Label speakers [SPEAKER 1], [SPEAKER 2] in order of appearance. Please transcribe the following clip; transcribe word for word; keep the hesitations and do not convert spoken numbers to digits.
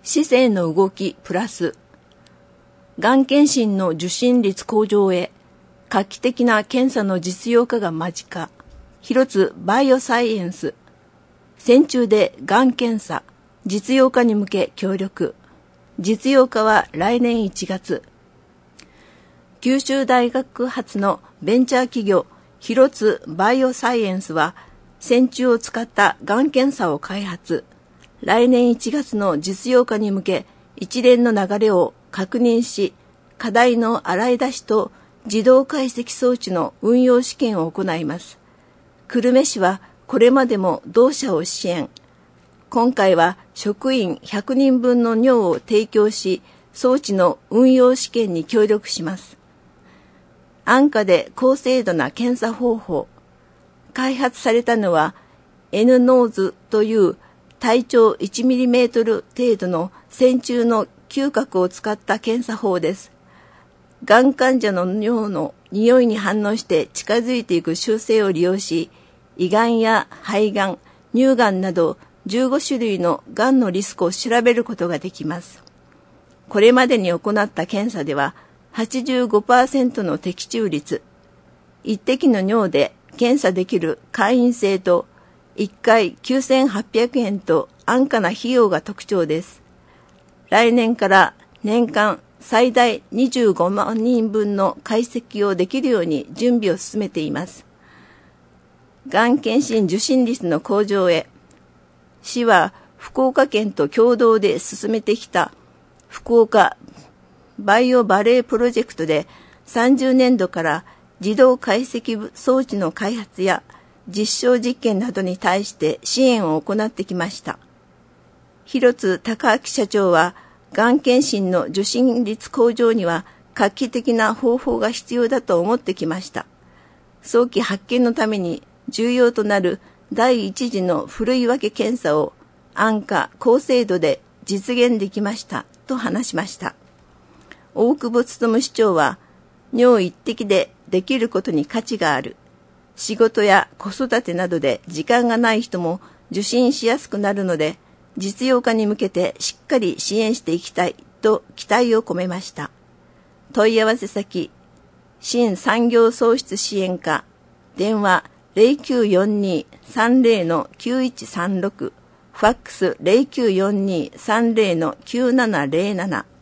[SPEAKER 1] 市政の動きプラス、がん検診の受診率向上へ、画期的な検査の実用化が間近、広津バイオサイエンス、戦中でがん検査、実用化に向け協力、実用化は来年いちがつ、九州大学発のベンチャー企業、広津バイオサイエンスは、線虫を使ったがん検査を開発。来年いちがつの実用化に向け、一連の流れを確認し、課題の洗い出しと自動解析装置の運用試験を行います。久留米市はこれまでも同社を支援。今回は職員ひゃくにんぶんの尿を提供し、装置の運用試験に協力します。安価で高精度な検査方法。開発されたのは N ノーズという体長いちミリメートル程度の線虫の嗅覚を使った検査法です。がん患者の尿の匂いに反応して近づいていく習性を利用し、胃がんや肺がん、乳がんなどじゅうごしゅるいのがんのリスクを調べることができます。これまでに行った検査では はちじゅうごパーセント の的中率、一滴の尿で検査できる会員制といっかいきゅうせんはっぴゃくえんと安価な費用が特徴です。来年から年間最大にじゅうごまんにんぶんの解析をできるように準備を進めています。がん検診受診率の向上へ、市は福岡県と共同で進めてきた福岡バイオバレープロジェクトでさんじゅうねんどから自動解析装置の開発や実証実験などに対して支援を行ってきました。広津隆明社長は、がん検診の受診率向上には画期的な方法が必要だと思ってきました。早期発見のために重要となる第一次のふるい分け検査を安価・高精度で実現できましたと話しました。大久保勉市長は、尿一滴でできることに価値がある。仕事や子育てなどで時間がない人も受診しやすくなるので、実用化に向けてしっかり支援していきたいと期待を込めました。問い合わせ先、新産業創出支援課、電話 ゼロきゅうよんにーさんゼロのきゅういちさんろく、ファックス ゼロきゅうよんにーさんゼロのきゅうななゼロなな。